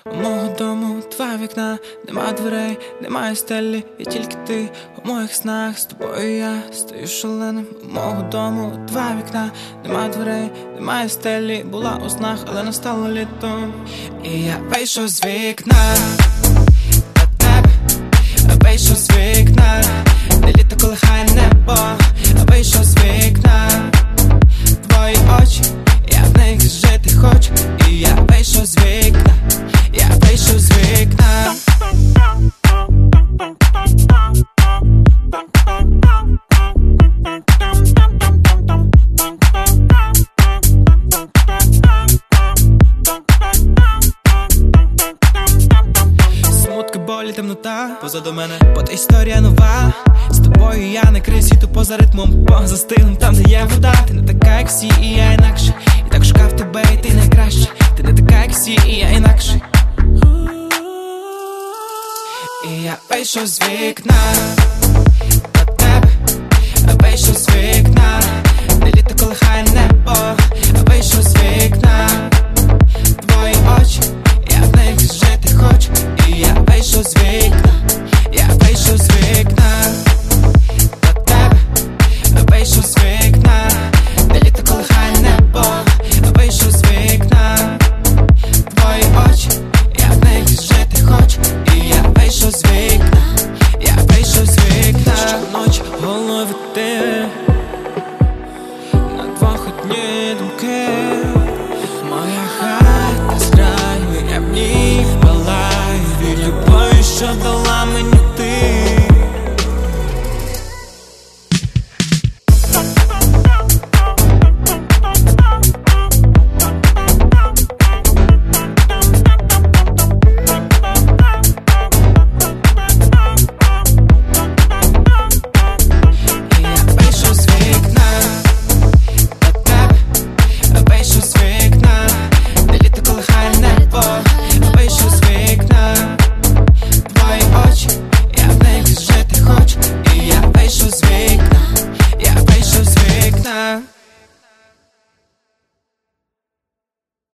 У мого дому два вікна, нема дверей, немає стелі, і тільки ти у моїх снах. З тобою я стою шаленим. У мого дому два вікна, нема дверей, немає стелі. Була у снах, але настало літо, і я вийшов з вікна до тебе, вийшов з вікна, де літо колихає небо. Вийшов з вікна, твої очі, я в них жити хочу. І я вийшов з вікна, я вийшов з вікна. Смутки, болі, темнота позаду мене, бо та історія нова. З тобою я не крив світу поза ритмом, поза стилем, там, де є вода. Ти не така, як всі, і я інакше. І так шукав тебе, і ти найкраще. Ти не така, як всі, і я інакше. І я вийшов з вікна.